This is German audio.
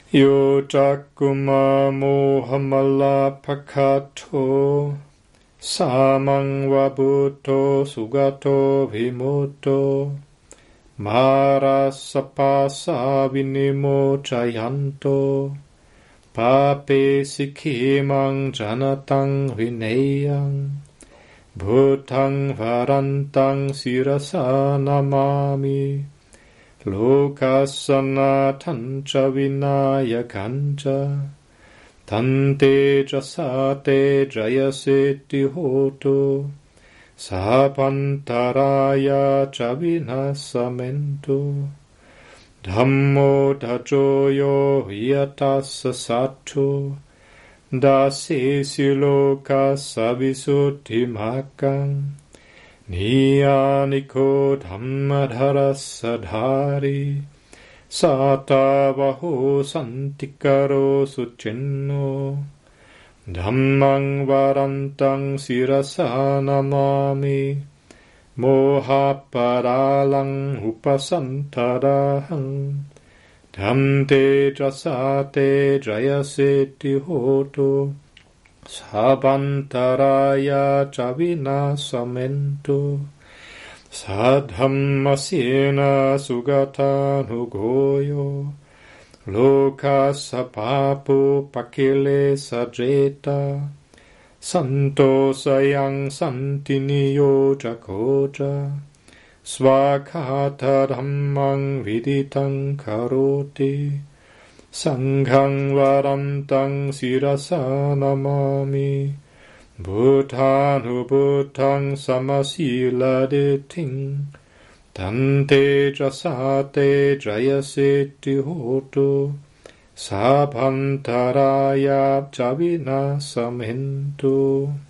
Yo Jakuma Mohamala Pakato Samang Wabuto Sugato Vimuto Marasapasa Vinimo Jayanto Pape Sikhimang Janatang Vinayang Bhutang Varantang Sirasa Namami Lokasana Tancha Vinayakancha Tante Jasate Jayaseti Hoto Sapantaraya Chavinasamento Dhammo Dajoyo Yatasa Sato Dasi Siloka Savisuti Makang Niyaniko Dhammadhara Sadhari Sata Vaho Santikaro Suchinno Dhammang Varantang Sirasa Namami Mohaparalang Upasantarahang Dhamte Jasate Jayaseti Hoto Sabantaraya Chavina Samento Sadhammasena Sugata Nugoyo Loka Sapapo Pakile Sajeta Santo Sayang Santiniyo Jakoja Swakata Dhammang Viditang Karoti Sanghang Varantang Sirasa Namami Bhutanu Bhutang Samasila Deting Tante Jasate Jayaseti Hoto Sabantaraya Chavina Samento